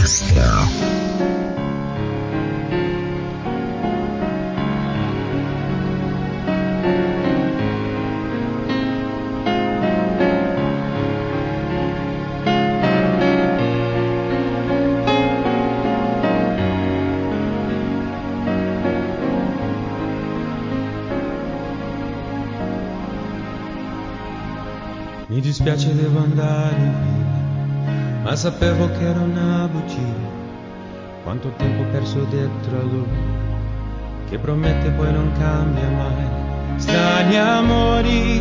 nostra. Mi dispiace, devo andare via, ma sapevo che era una bugia. Quanto tempo perso dietro a lui, che promette poi non cambia mai. Strani amori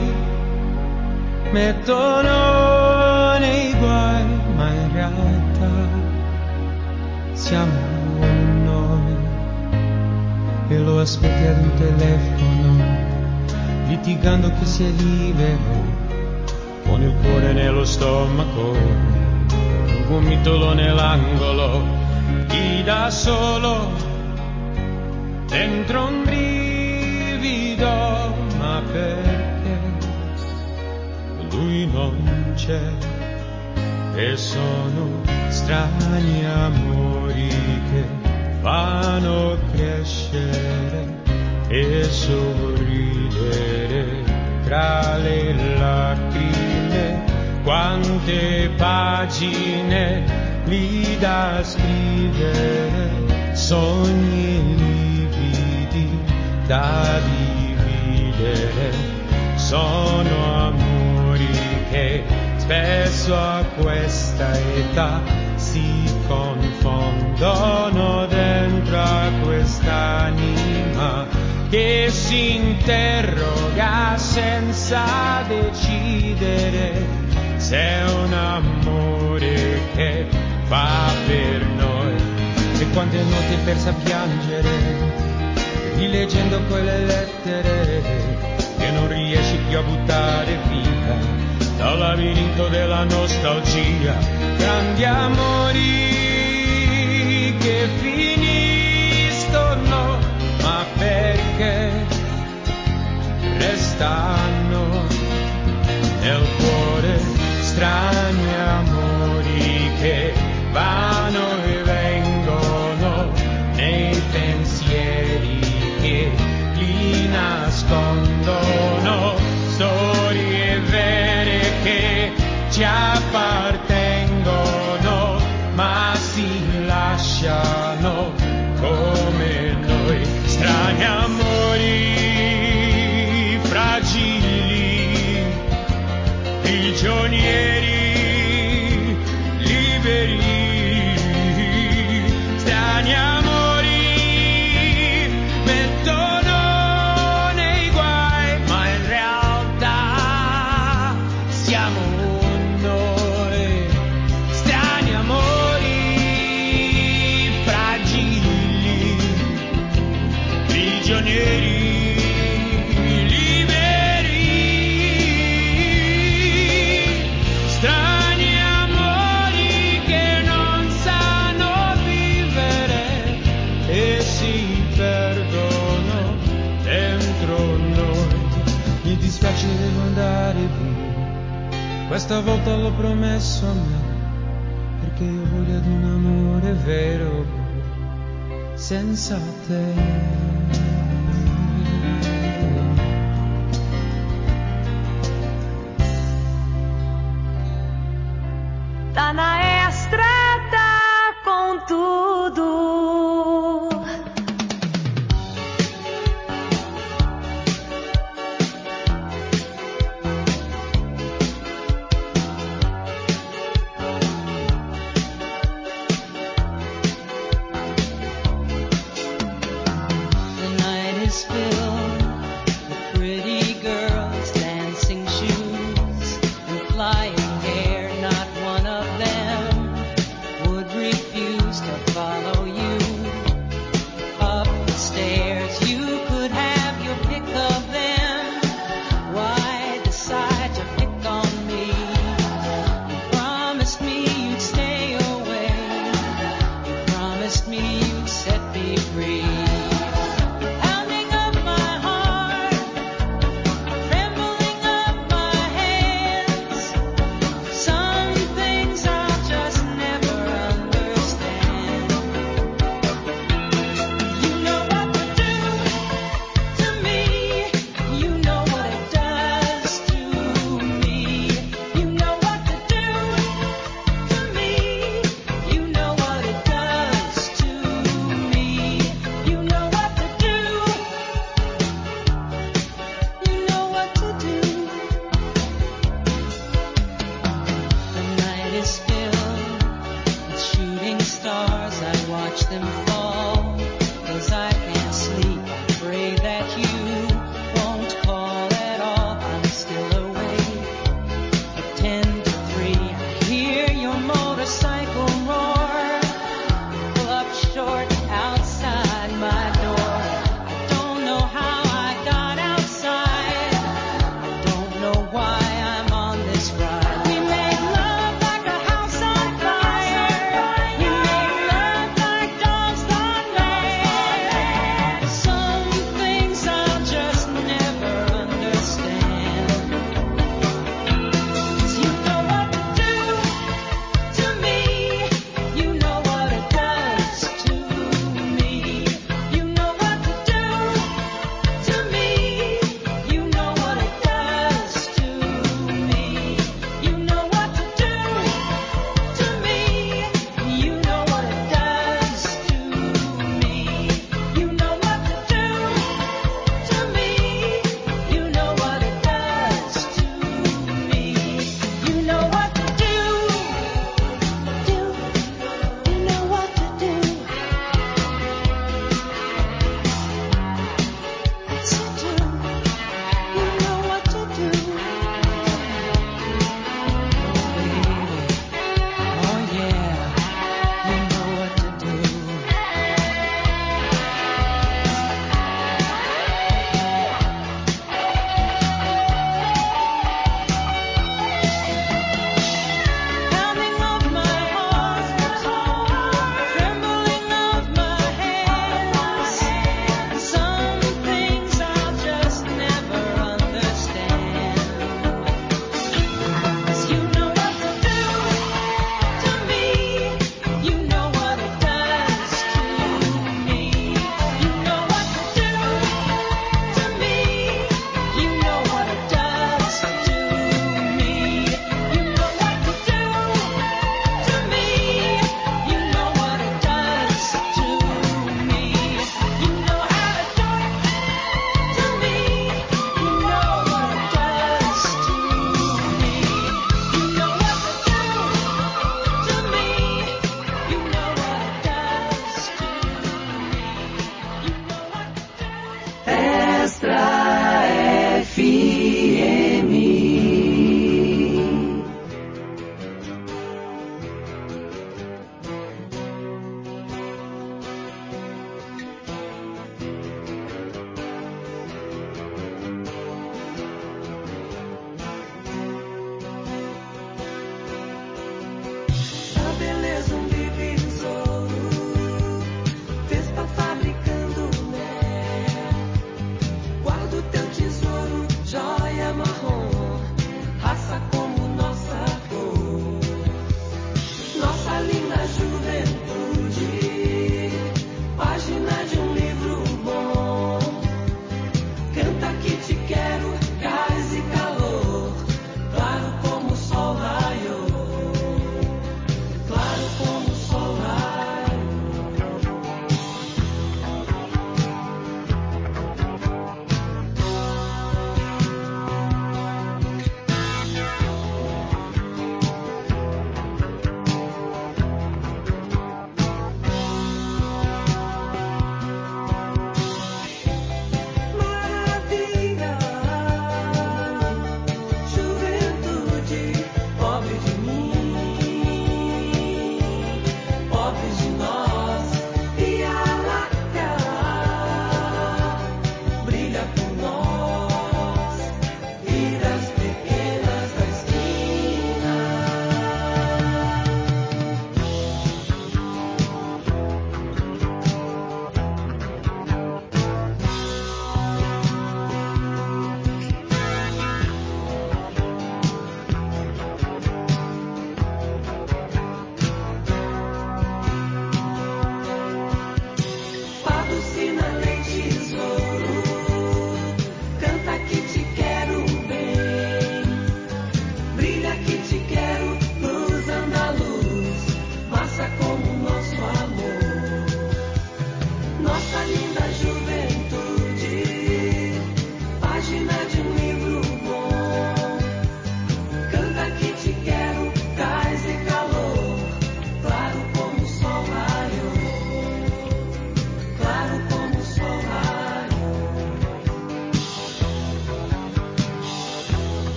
mettono nei guai, ma in realtà siamo noi. E lo aspetti ad un telefono, litigando chi si è libero, con il cuore nello stomaco, un gomitolo nell'angolo, chi da solo dentro un brivido, ma perché lui non c'è? E sono strani amori che fanno crescere e sorridere tra le lacrime. Quante pagine lì da scrivere, sogni lividi da dividere. Sono amori che spesso a questa età si confondono dentro a quest'anima che si interroga senza decidere se è un amore che fa per noi. E quante notti perse a piangere, rileggendo quelle lettere che non riesci più a buttare via dal labirinto della nostalgia. Grandi amori che finiscono, ma perché restano nel cuore. Strani amori che vanno e vengono nei pensieri che li nascondono. Storie vere che ci appartengono, ma si lasciano come noi. Strani amori fragili, prigionieri liberi. Strani amori mettono nei guai, ma in realtà siamo noi. Strani amori fragili, prigionieri liberi. Strani amori che non sanno vivere e si perdono dentro noi. Mi dispiace, devo andare via, questa volta l'ho promesso a me, perché io voglio ad un amore vero senza te. Tá na estrada com tudo.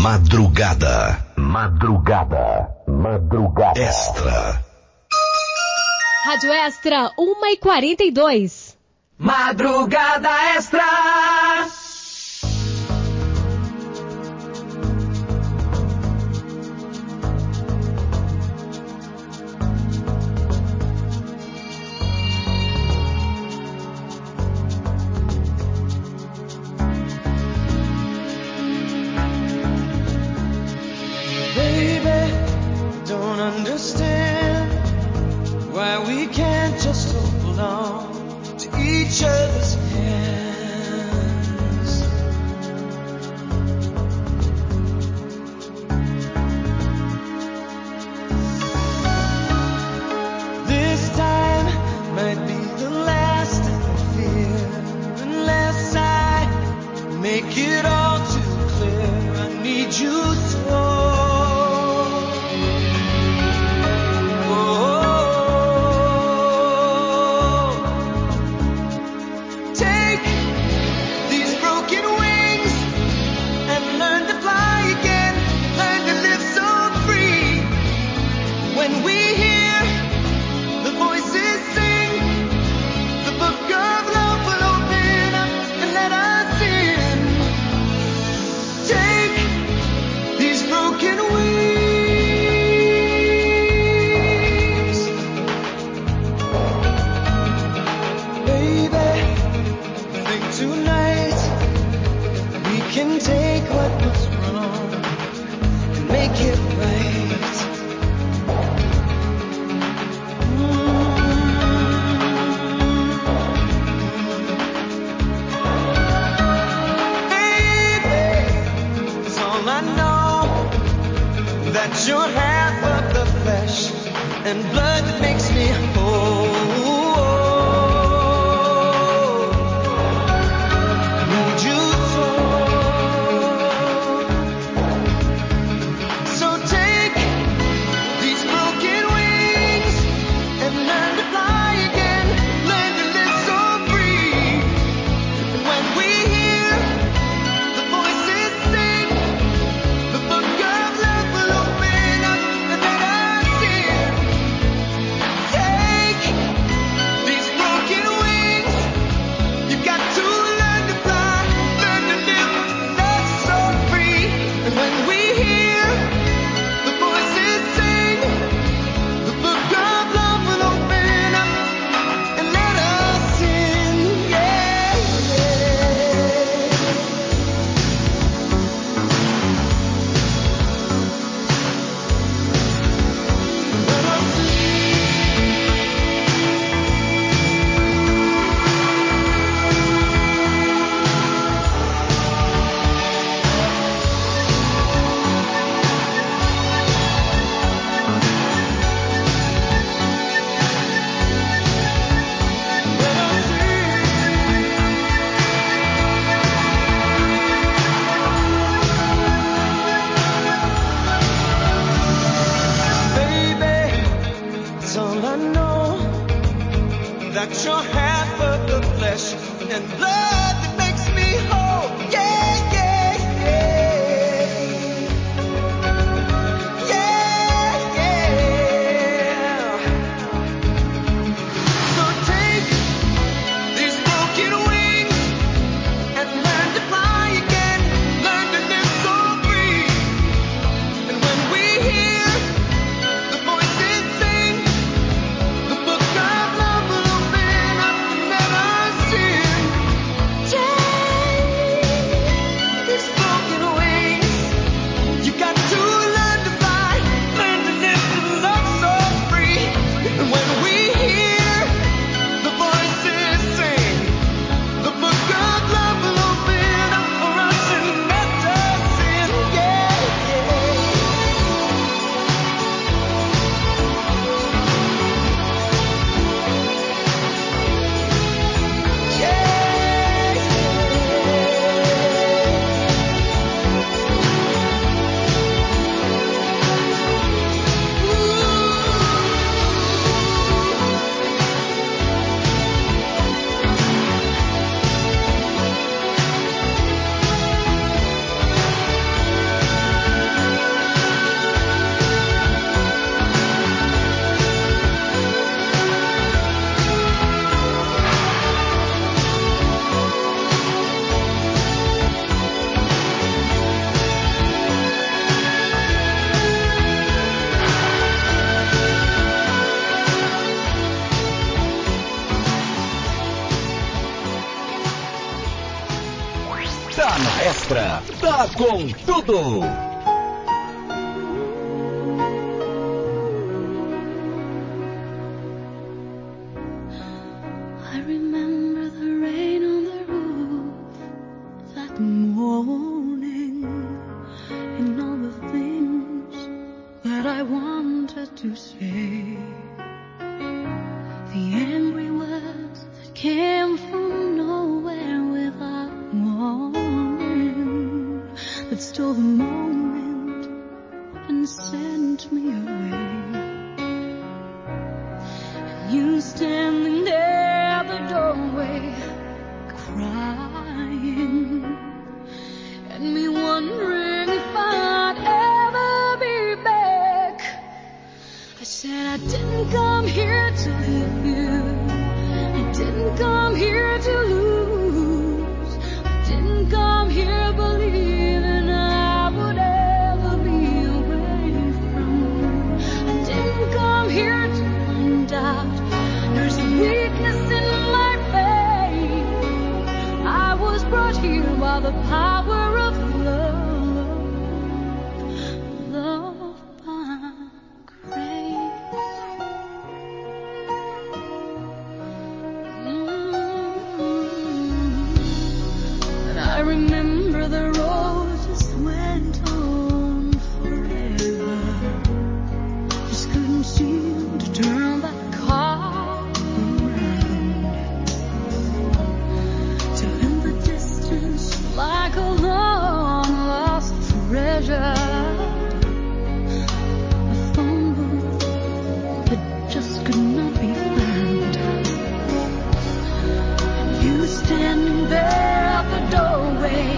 Madrugada. Extra. Rádio Extra, 1h42. Madrugada Extra. Understand why we can't just hold on to each other's hands. This time might be the last I fear, unless I make it all too clear. I need you so. You're half of the flesh and blood that makes me whole. Need you so take these broken wings and learn to fly again. Learn to live so free. And when we hear the voices sing, the book of love will open. Tá na Extra, tá com tudo. I remember the rain on the roof that morning, and all the things that I wanted to say, the angry words that came from nowhere without warning, that stole the moment and sent me away. And you standing there at the doorway, crying, and me wondering if I'd ever be back. I said I didn't come here to leave you, I didn't come here to lose, I didn't come here believing I would ever be away from you. I didn't come here to find out there's a weakness in my faith. I was brought here by the power of love, love by grace. And I remember the roses went on forever, just couldn't seem to turn that car around, till in the distance, like a long lost treasure, a phone booth that just could not be found. You standing there at the doorway,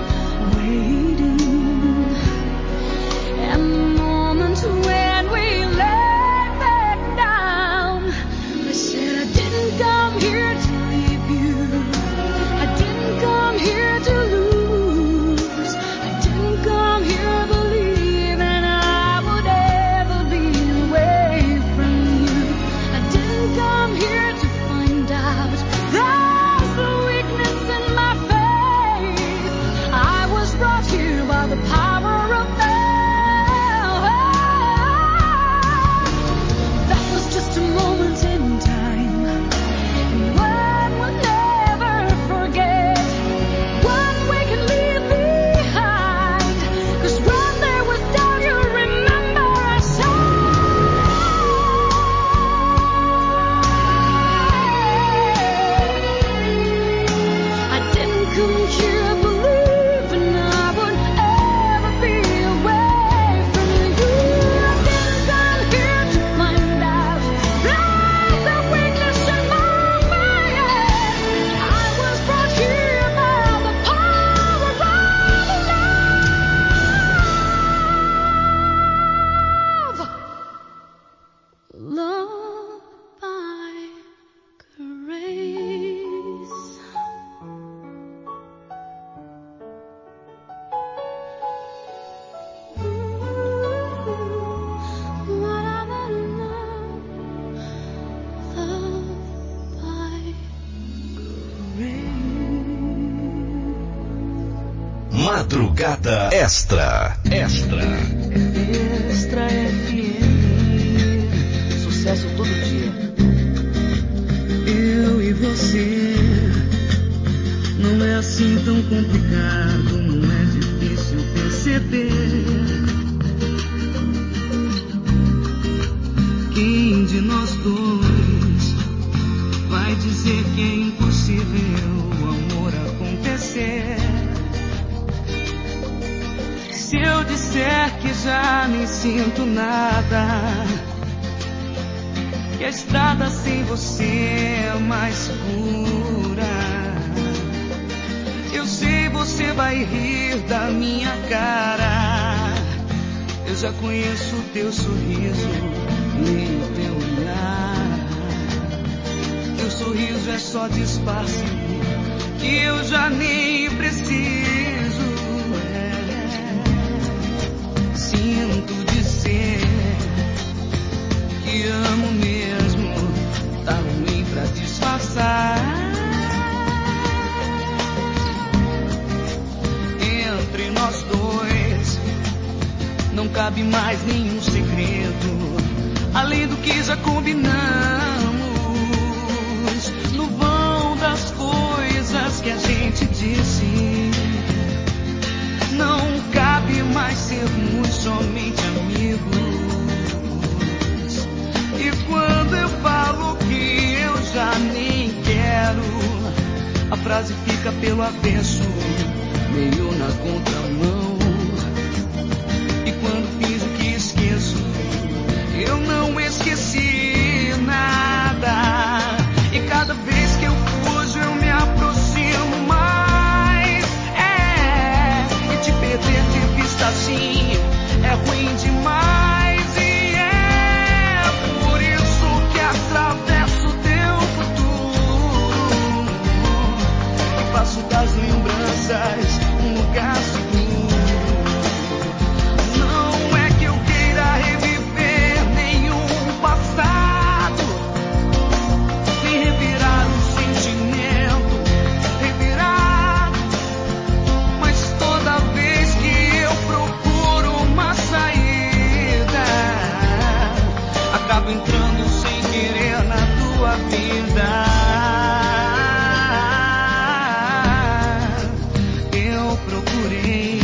waiting, and the moment when we lay back down, I said I didn't come here to leave you, I didn't come here to lose, I didn't come here believing I would ever be away from you. I didn't come here to find out there's a weakness in my faith. I was brought here by the power of love. That was just a moment in time, and one we'll never forget, one we can leave behind. 'Cause when there was doubt, you remember I said I didn't come here believing I would ever be away from you. I didn't come here to find out there's a weakness in my faith. I was brought here by the power of love, love by grace. Madrugada Extra. Extra FM, sucesso todo dia. Eu e você, não é assim tão complicado, não é difícil perceber. Quem de nós dois vai dizer que é impossível o amor acontecer? Se eu disser que já nem sinto nada, que a estrada sem você é mais segura, eu sei você vai rir da minha cara. Eu já conheço o teu sorriso, nem o teu olhar. Teu sorriso é só disfarce que eu já nem preciso. Sinto dizer que amo mesmo, tá ruim pra disfarçar. cabe mais nenhum segredo, além do que já combinamos. No vão das coisas que a gente disse, não cabe mais sermos somente amigos. E quando eu falo que eu já nem quero, a frase fica pelo avesso, meio na contramão. E quando finjo que esqueço, eu não esqueci nada. E cada vez que eu fujo, eu me aproximo mais. E te perder de vista assim é ruim demais. E é por isso que atravesso teu futuro e faço das lembranças um lugar seguro. Não é que eu queira reviver nenhum passado, nem revirar um sentimento revirado, mas toda vez que eu procuro uma saída, acabo entrando sem querer na tua vida. Eu procurei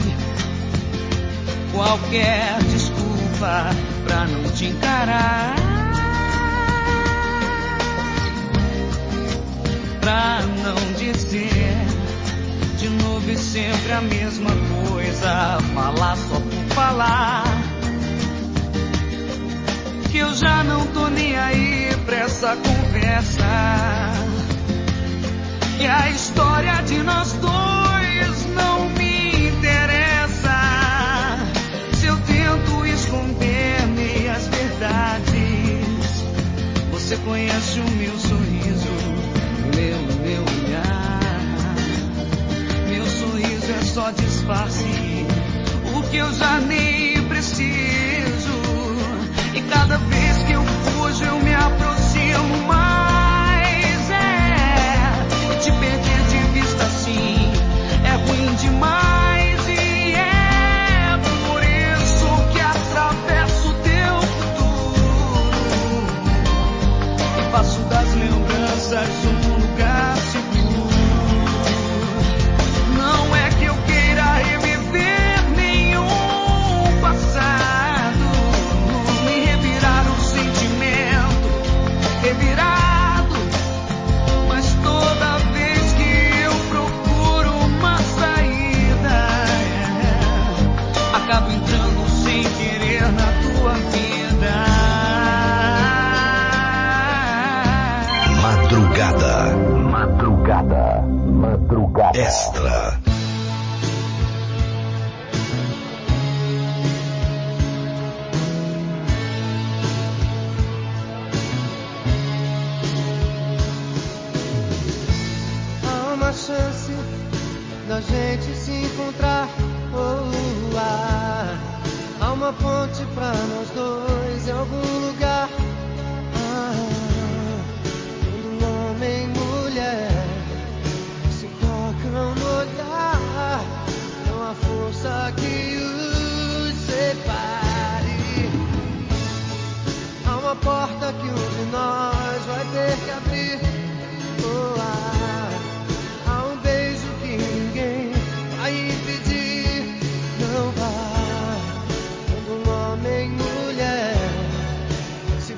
qualquer desculpa pra não te encarar, pra não dizer de novo e sempre a mesma coisa, falar só por falar, que eu já não tô nem aí pra essa conversa, e a história de nós dois não me interessa. Se eu tento esconder meias verdades, você conhece o meu sorriso, meu olhar. Meu sorriso é só disfarce, o que eu já nem preciso. E cada vez que eu fujo, eu me aproximo mais. E te perder de vista assim é ruim demais. E é por isso que atravesso teu futuro e faço das lembranças um lugar seguro. Não é que eu queira reviver nenhum passado, nem revirar um sentimento revirado, mas toda vez que eu procuro uma saída, acabo entrando sem querer na tua vida. Madrugada Extra. Há uma chance da gente se encontrar. Há uma ponte pra nós dois em algum lugar. Quando homem e mulher se tocam no olhar, não há força que os separe. Há uma porta que um de nós vai ter que abrir. Há um beijo que ninguém vai impedir. Não vá. Quando um homem e mulher se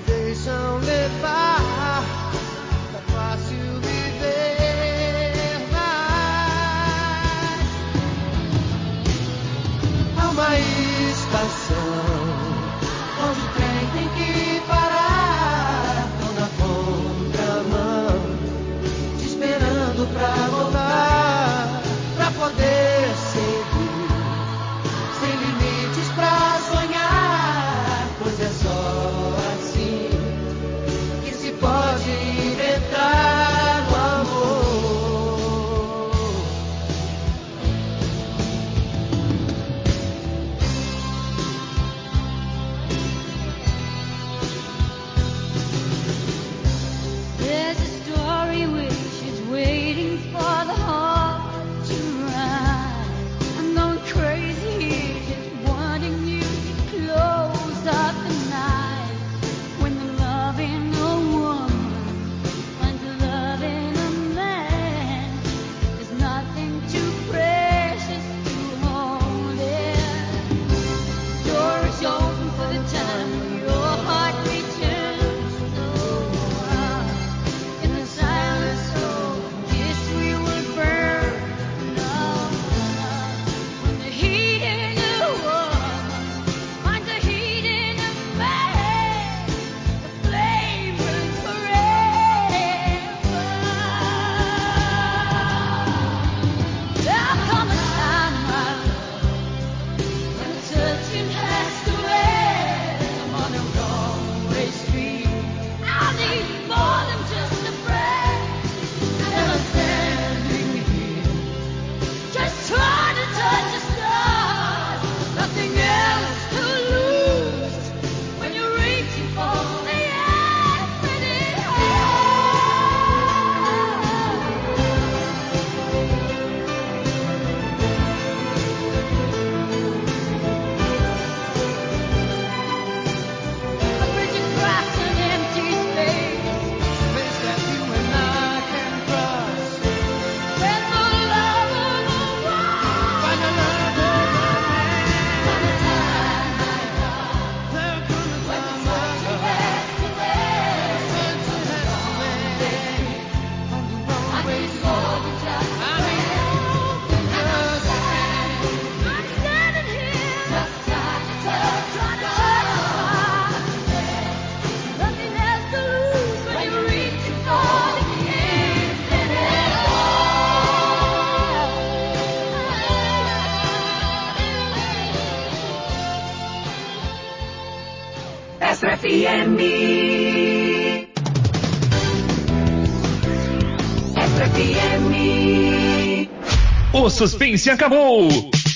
FM. Extra FM. O suspense acabou.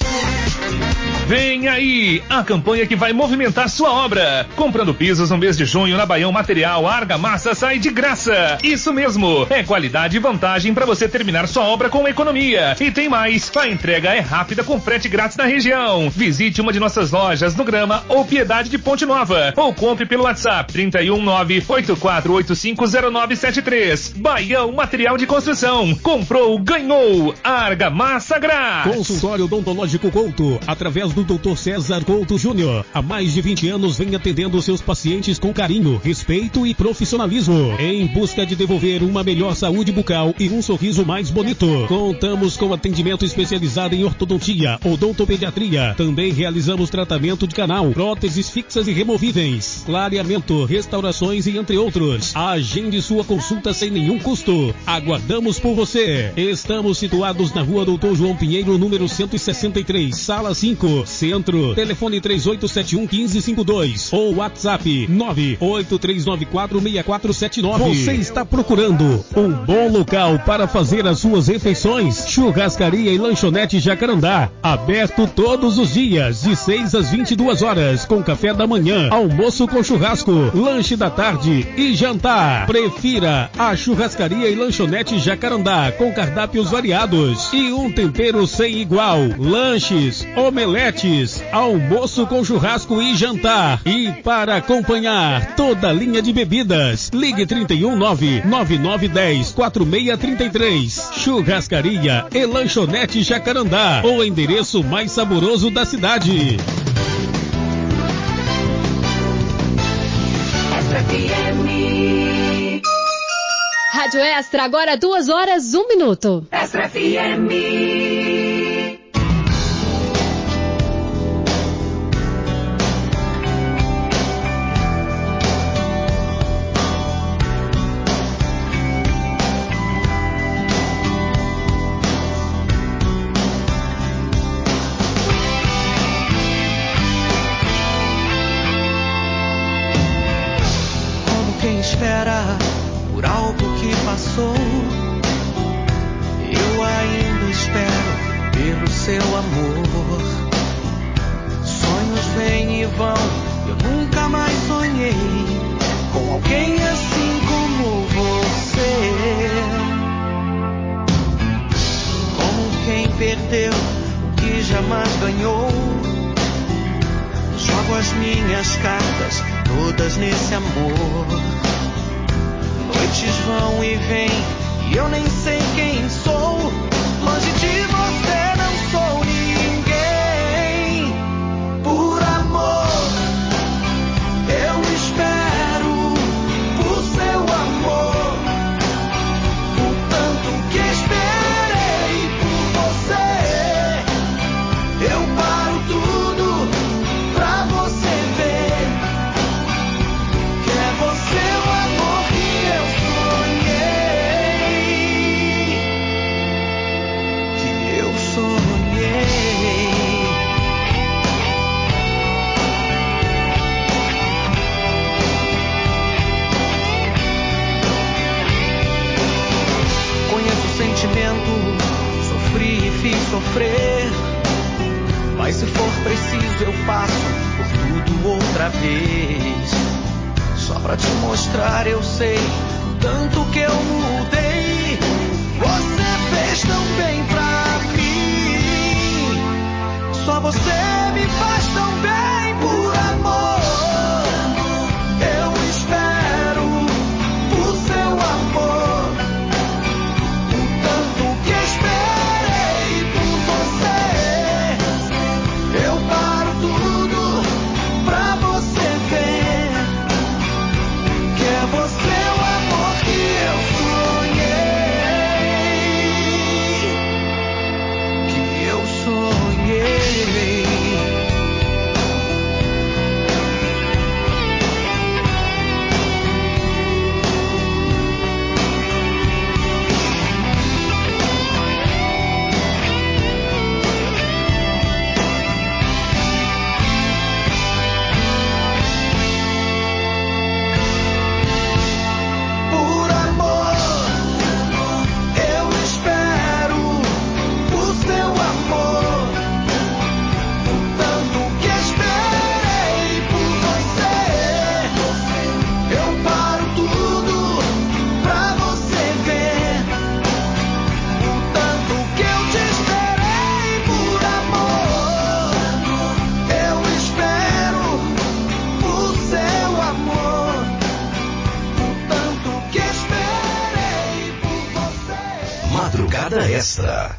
Vem aí, a campanha que vai movimentar sua obra. Comprando pisos no mês de junho na Baião Material, a argamassa sai de graça. Isso mesmo, é qualidade e vantagem para você terminar sua obra com economia. E tem mais, a entrega é rápida com frete grátis na região. Visite uma de nossas lojas no Grama ou Piedade de Ponte Nova. Ou compre pelo WhatsApp 319-84850973. Baião Material de Construção. Comprou, ganhou. Argamassa grátis. Consultório Odontológico Couto, através do Dr. César Couto Júnior. Há mais de 20 anos vem atendendo seus pacientes com carinho, respeito e profissionalismo, em busca de devolver uma melhor saúde bucal e um sorriso mais bonito. Contamos com atendimento especializado em ortodontia, odontopediatria. Também realizamos tratamento de canal, próteses fixas e removíveis, clareamento, restaurações e entre outros. Agende sua consulta sem nenhum custo. Aguardamos por você. Estamos situados na Rua Doutor João Pinheiro, número 163, Sala 5, Centro. Telefone 3871-1552 ou WhatsApp 983946479. Você está procurando um bom local para fazer as suas refeições? Churrascaria e Lanchonete Jacarandá, aberto todos os dias de 6 às 22 horas, com café da manhã, almoço com churrasco, lanche da tarde e jantar. Prefira a Churrascaria e Lanchonete Jacarandá, com cardápios variados e um tempero sem igual. Lanches, omeletes, almoço com churrasco e jantar. E para acompanhar toda a linha de bebidas, ligue 319-9910-4633. Churrascaria e Lanchonete Jacarandá, o endereço mais saboroso da cidade. Extra FM. Rádio Extra, agora 2 horas, 1 minuto. Extra FM. Espera por algo que passou, eu ainda espero pelo seu amor. Sonhos vêm e vão, eu nunca mais sonhei com alguém assim como você. Como quem perdeu o que jamais ganhou, jogo as minhas cartas todas nesse amor. Noites vão e vêm e eu nem sei quem sou. Longe de você não sou ninguém. Por amor eu espero por seu amor. O tanto que esperei por você, eu paro tudo pra você ver que é você o amor que eu sofri e fiz sofrer, mas se for preciso eu passo por tudo outra vez. Só pra te mostrar eu sei tanto que eu mudei. Você fez tão bem pra mim, só você me faz tão bem. Por amor eu espero por seu amor. Você é o amor que eu sonhei. Extra.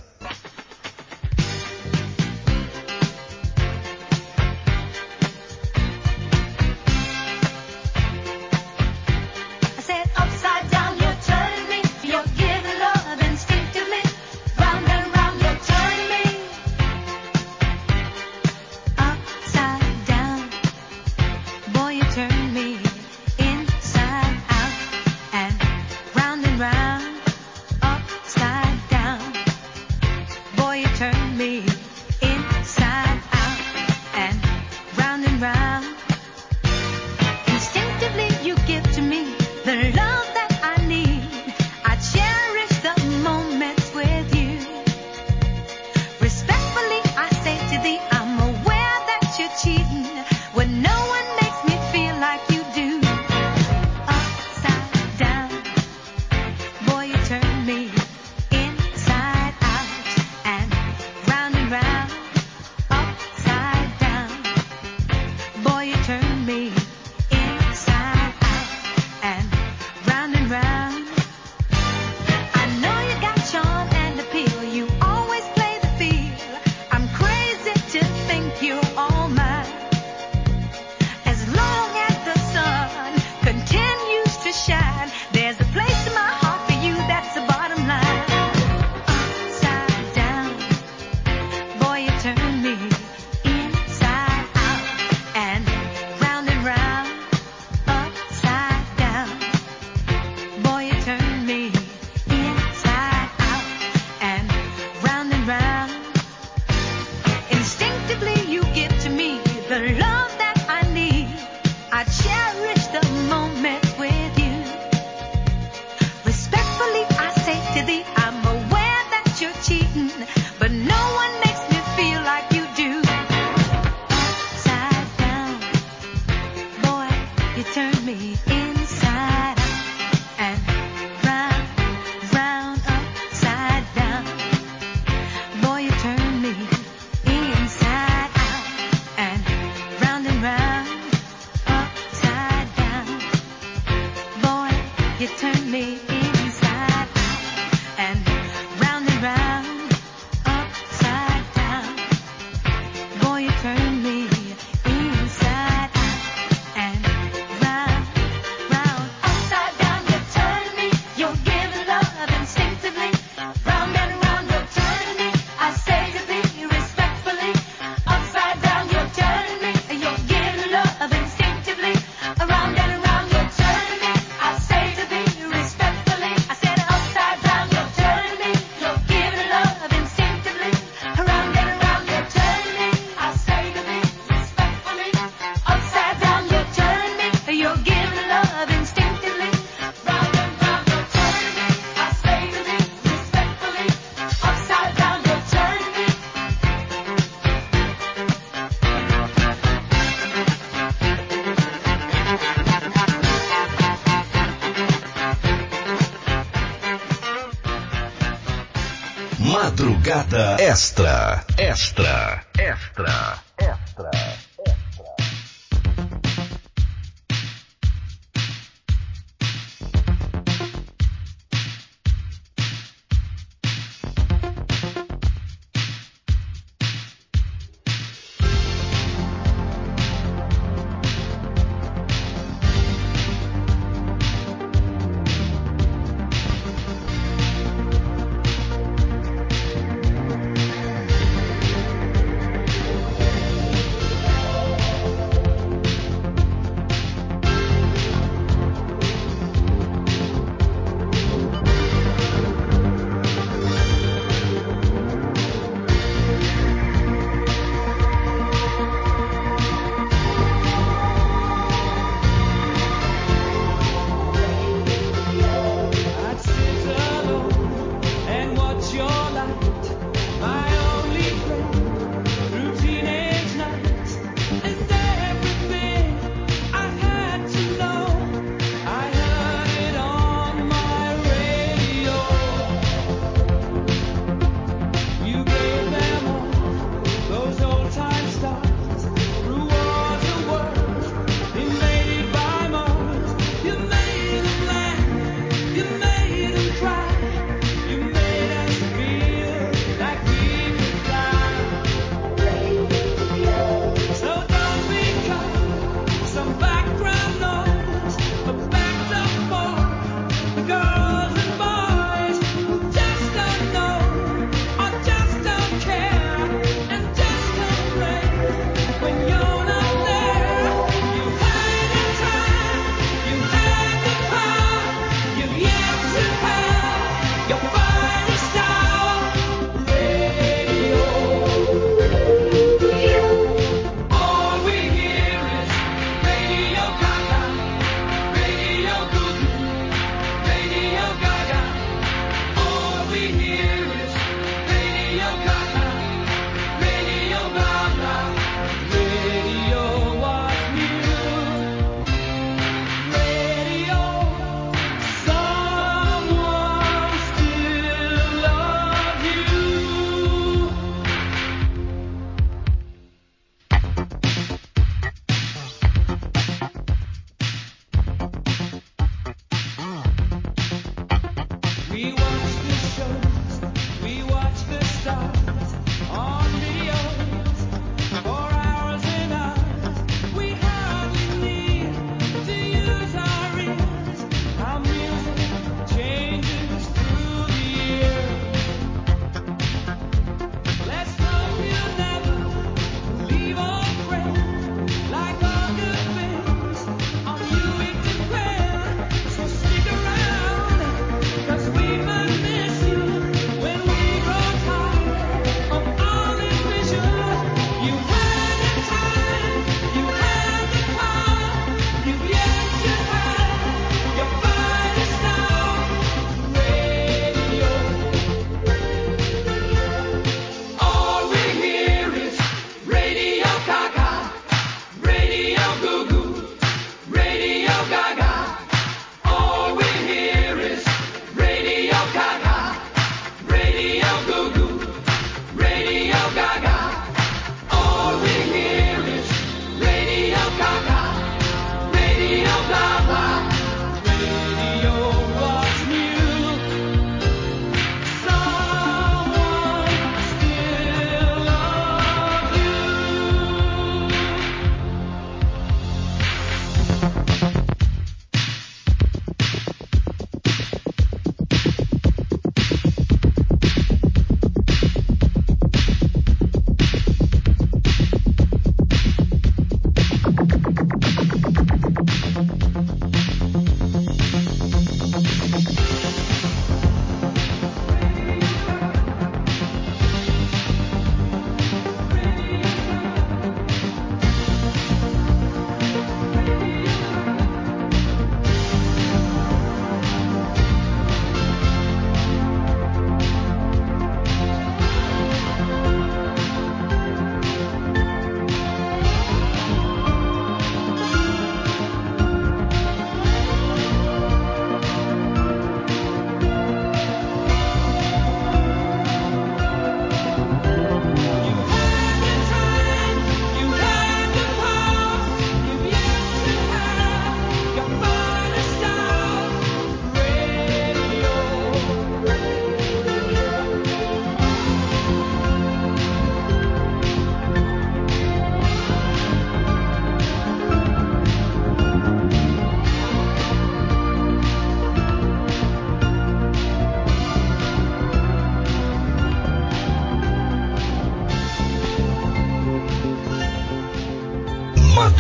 Madrugada Extra. Extra. Extra. Extra.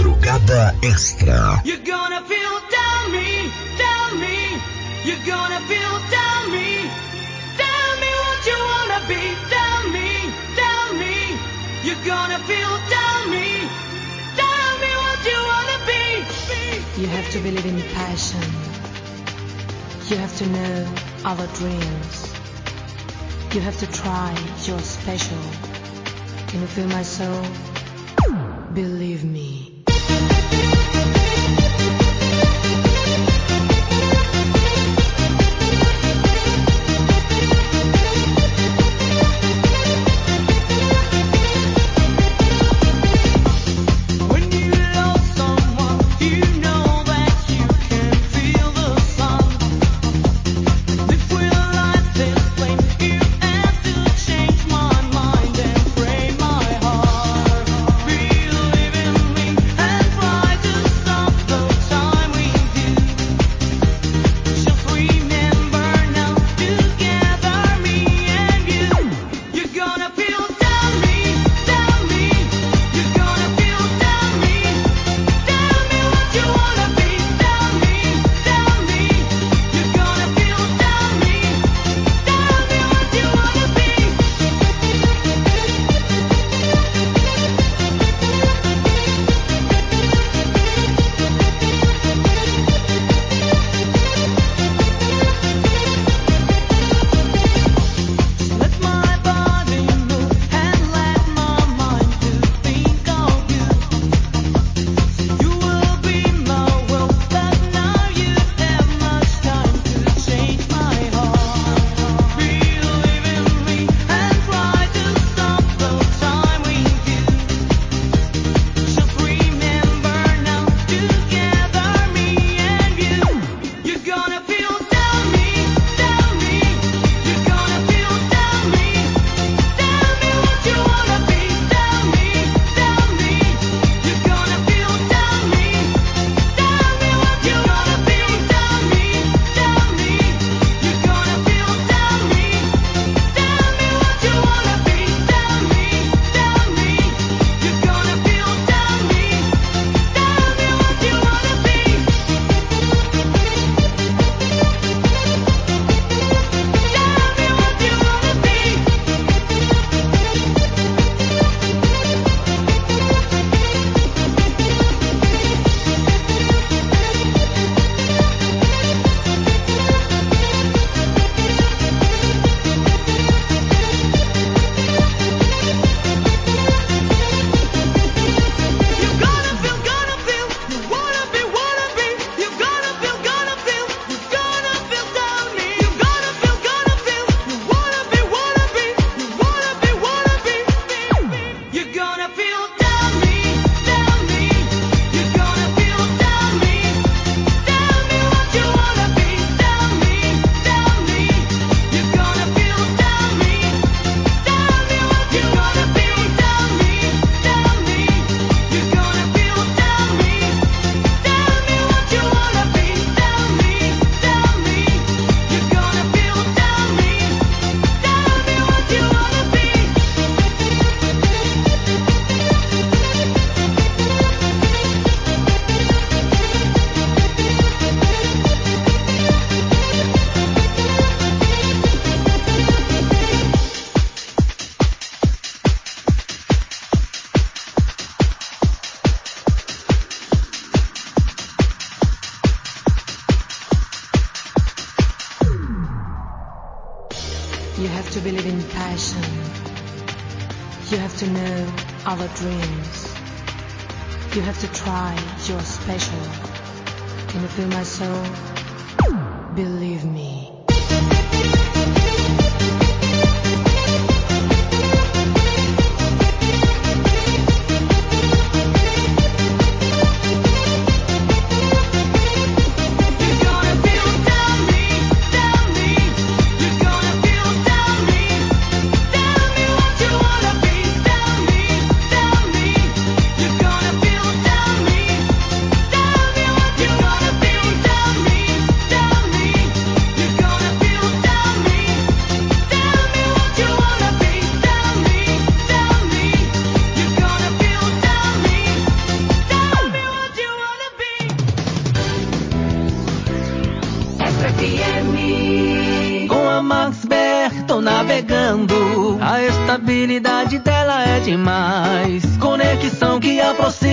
Madrugada Extra. You're gonna feel down me, down me. You're gonna feel down me. Tell me what you wanna be. Down me, down me. You're gonna feel down me. Tell me what you wanna be. You have to believe in passion. You have to know our dreams. You have to try your special. Can you feel my soul? Believe me. You have to believe in passion. You have to know our dreams. You have to try your special. Can you feel my soul? Believe me. You're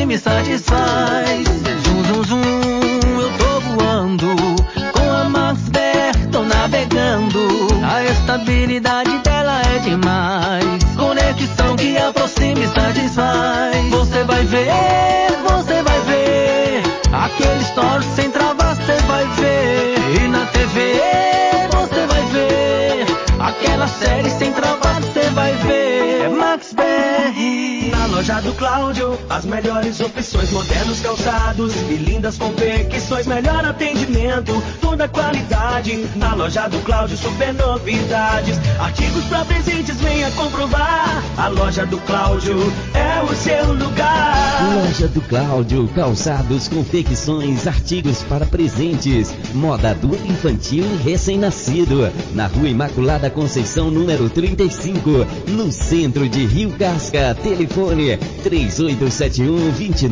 me satisfaz. Zum, zum, zum, eu tô voando. Com a Max BR tô navegando. A estabilidade dela é demais. Conexão que aproxima e satisfaz. Você vai ver, você vai ver. Aquele story sem travar, você vai ver. E na TV você vai ver. Aquela série sem travar, você vai ver. É Max BR. Na loja do Cláudio, as melhores opções, modernos calçados e lindas confecções, melhor atendimento, toda qualidade. Na loja do Cláudio, super novidades, artigos pra presentes, venha comprovar. A loja do Cláudio é o seu lugar. Loja do Cláudio, calçados, confecções, artigos para presentes, moda adulto, infantil e recém-nascido. Na Rua Imaculada Conceição, número 35, no centro de Rio Casca. Telefone 3871-2930.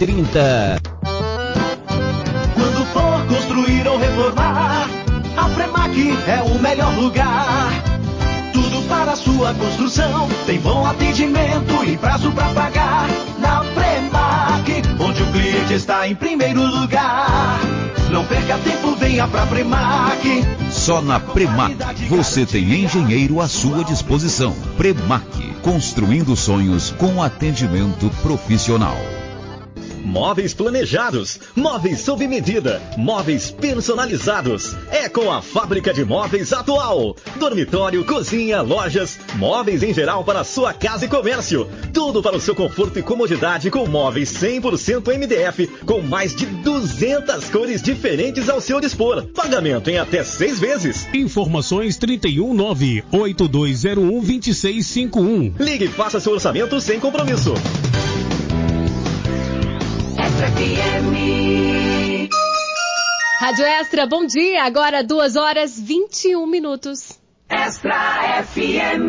Quando for construir ou reformar, a Premac é o melhor lugar. Tudo para a sua construção, tem bom atendimento e prazo para pagar. Na Premac, onde o cliente está em primeiro lugar. Não perca tempo, venha pra Premac. Só na Premac você tem engenheiro à sua disposição. Premac, construindo sonhos com atendimento profissional. Móveis planejados, móveis sob medida, móveis personalizados. É com a Fábrica de Móveis Atual. Dormitório, cozinha, lojas, móveis em geral para sua casa e comércio. Tudo para o seu conforto e comodidade com móveis 100% MDF, com mais de 200 cores diferentes ao seu dispor. Pagamento em até 6 vezes. Informações 319-8201-2651. Ligue e faça seu orçamento sem compromisso. Extra FM. Rádio Extra, bom dia. Agora 2h21. Extra FM.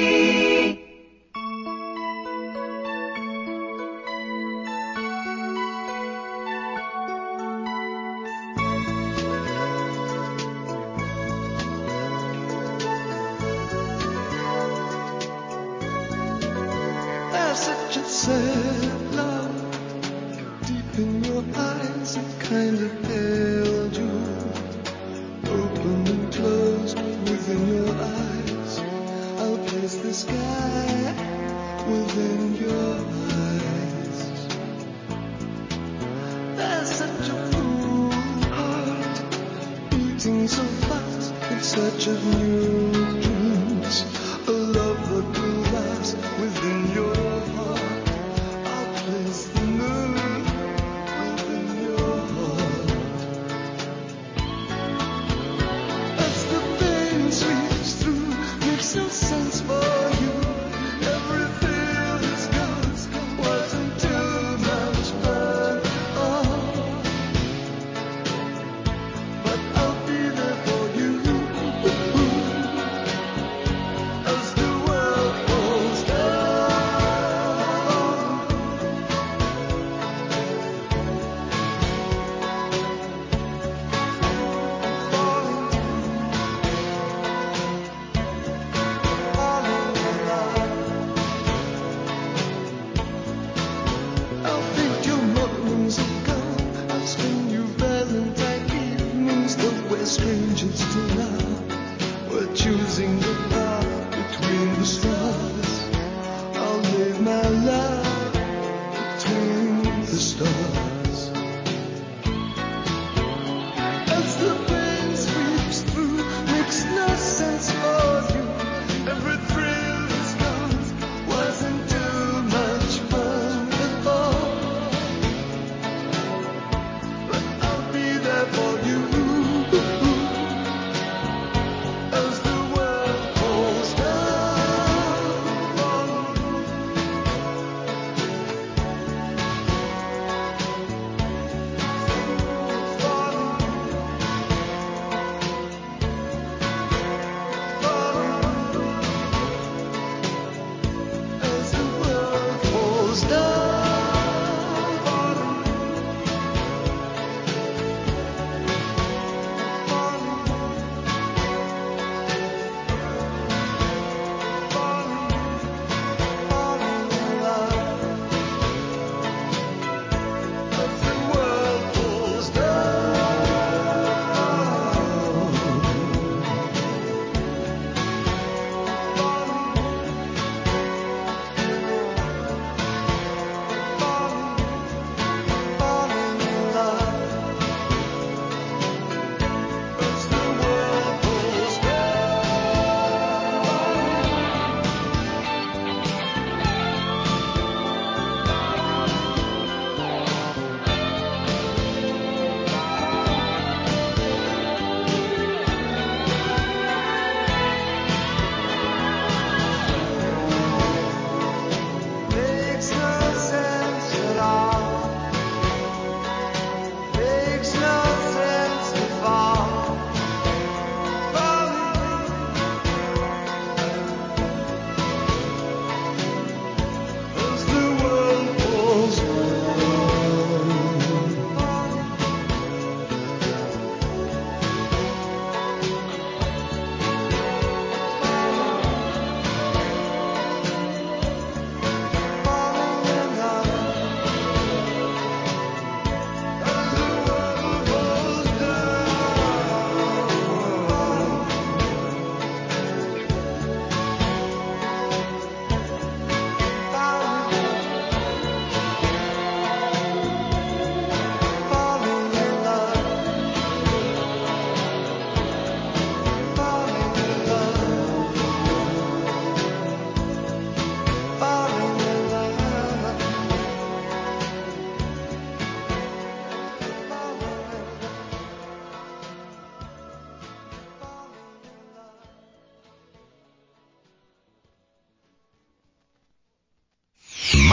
There's such a sad love deep in your eyes, it kind of held you, open and closed within your eyes. I'll place the sky within your eyes. There's such a full heart beating so fast in search of new dreams, a love that will last within your heart. I'll place the moon within your heart. That's the pain sweeps through, makes no sense for you. Every fear is gone, wasn't too much fun. Oh, but I'll be there for you.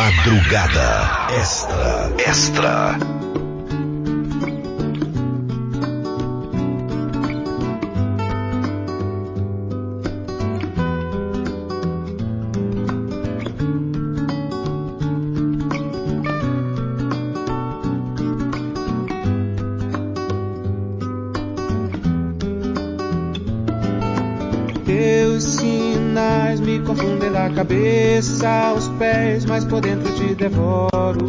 Madrugada Extra. Teus sinais me confundem da cabeça aos pés, mas por dentro te devoro.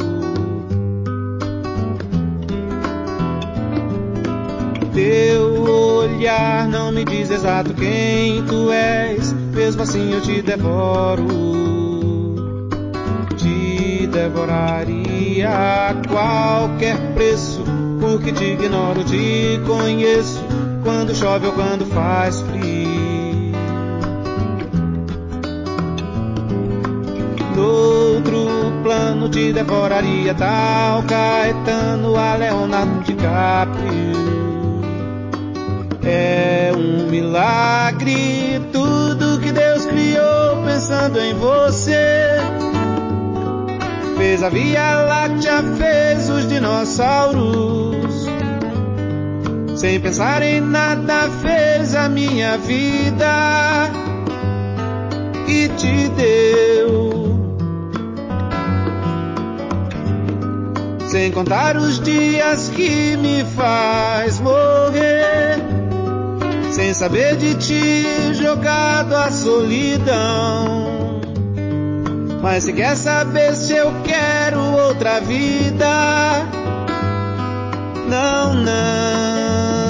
Teu olhar não me diz exato quem tu és, mesmo assim eu te devoro. Te devoraria a qualquer preço, porque te ignoro, te conheço, quando chove ou quando faz frio. Noutro plano te devoraria, tal Caetano a Leonardo DiCaprio. É um milagre tudo que Deus criou pensando em você. Fez a Via Láctea, fez os dinossauros. Sem pensar em nada fez a minha vida e te deu. Sem contar os dias que me faz morrer, sem saber de ti jogado à solidão. Mas se quer saber se eu quero outra vida, não, não.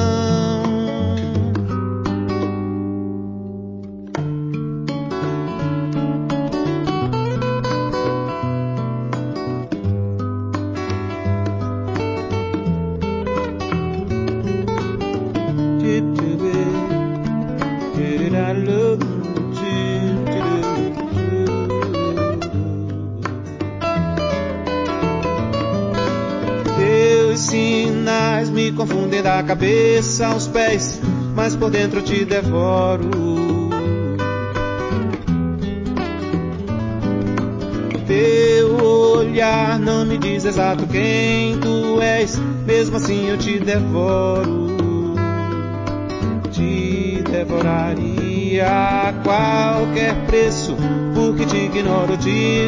Teus sinais me confundem da cabeça aos pés, mas por dentro eu te devoro. Teu olhar não me diz exato quem tu és, mesmo assim eu te devoro. Te devoraria a qualquer preço, porque te ignoro, te